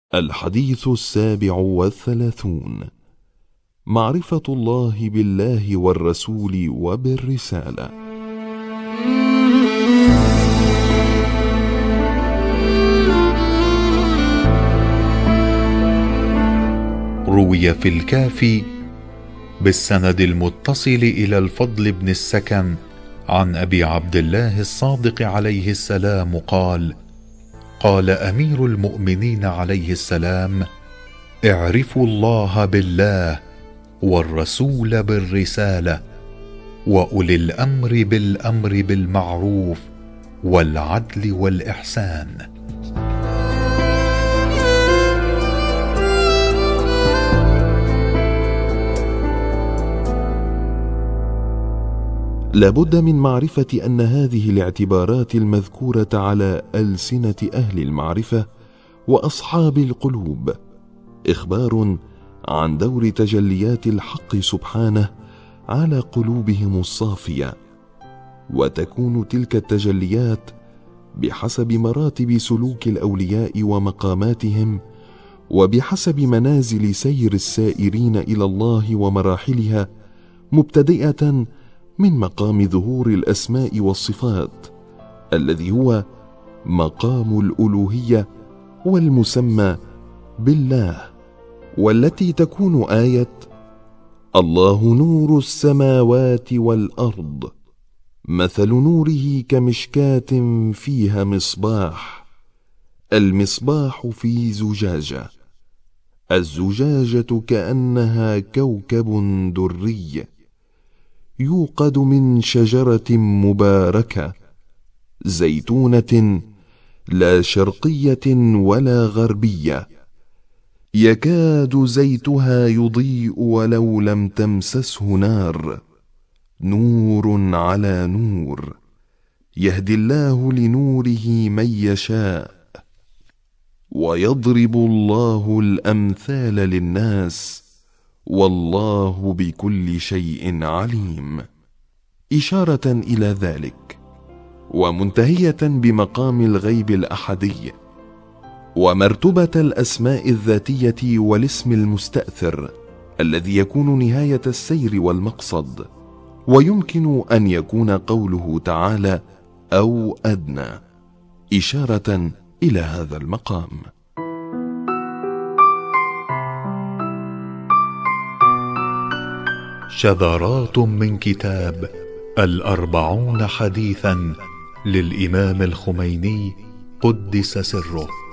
الحديث 37. معرفة الله بالله والرسول وبالرسالة. روي في الكافي بالسند المتصل إلى الفضل بن السكن عن أبي عبد الله الصادق عليه السلام قال: قال أمير المؤمنين عليه السلام: اعرفوا الله بالله والرسول بالرسالة وأولي الأمر بالأمر بالمعروف والعدل والإحسان. لابد من معرفة أن هذه الاعتبارات المذكورة على ألسنة أهل المعرفة وأصحاب القلوب إخبار عن دور تجليات الحق سبحانه على قلوبهم الصافية، وتكون تلك التجليات بحسب مراتب سلوك الأولياء ومقاماتهم، وبحسب منازل سير السائرين إلى الله ومراحلها، مبتدئة من مقام ظهور الأسماء والصفات الذي هو مقام الألوهية والمسمى بالله، والتي تكون آية الله نور السماوات والأرض، مثل نوره كمشكاة فيها مصباح، المصباح في زجاجة، الزجاجة كأنها كوكب دري يوقد من شجرة مباركة زيتونة لا شرقية ولا غربية، يكاد زيتها يضيء ولو لم تمسسه نار، نور على نور، يهدي الله لنوره من يشاء، ويضرب الله الأمثال للناس، والله بكل شيء عليم. إشارة إلى ذلك، ومنتهية بمقام الغيب الأحدي ومرتبة الأسماء الذاتية والاسم المستأثر الذي يكون نهاية السير والمقصد، ويمكن أن يكون قوله تعالى أو أدنى إشارة إلى هذا المقام. شذرات من كتاب 40 حديثا للإمام الخميني قدس سره.